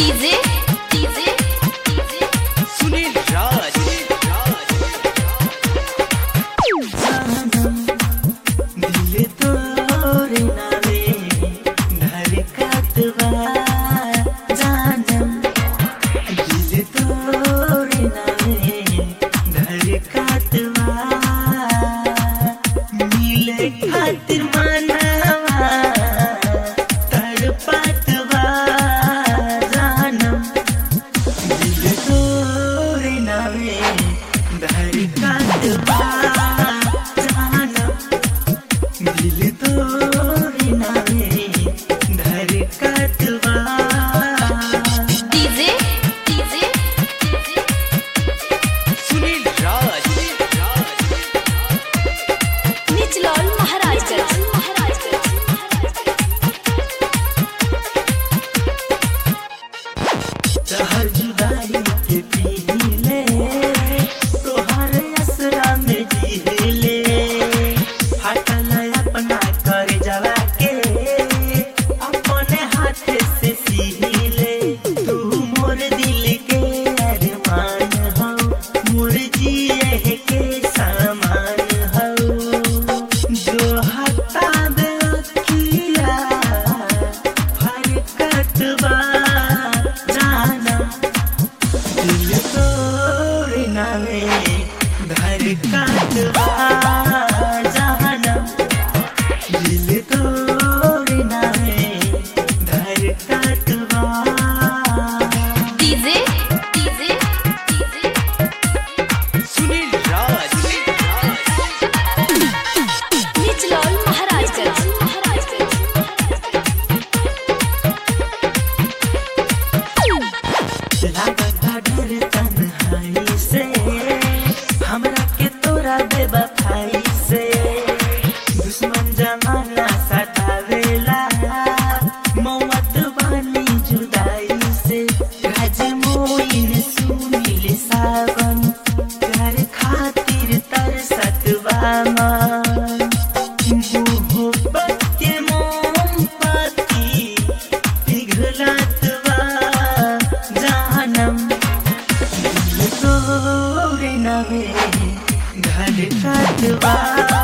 DJ DJ Sunil राज दिल तोरे नावे धड़कत बा जानम दिल तोरे नावे धड़कत बा मिले खातिर मनवा तड़पत बा जानम दिल तोरे नावे धड़कत बा दिल तोरे नावे धड़कत बा डीजे डीजे सुनील राज निचलौल महाराजगंज तहर जुदाई के पीले तोहर असरा में जीले हटल अपना कर जवा के अपने हाथ से सीले तू मोर दिल के अरमान हो मोर जिए के सामान हो जो हटा दे अखिया हरकत बा जानम दिल तोरे नावे धड़कत बा जानम दिल तोरे नावे धड़कत बा डीजे डीजे सुनील राज निचलौल महाराजगंज लागत डर तन्हाई से हमरा के तोरा बेवफाई से दुश्मन जमाना सतावेला मौत बानी जुदाई से राज मोइन सुनील सावन प्यार खातिर तरसत बा मन मोहब्बत के मोमबत्ती पिघलत बा जानम दिल तोरे नावे धड़कत बा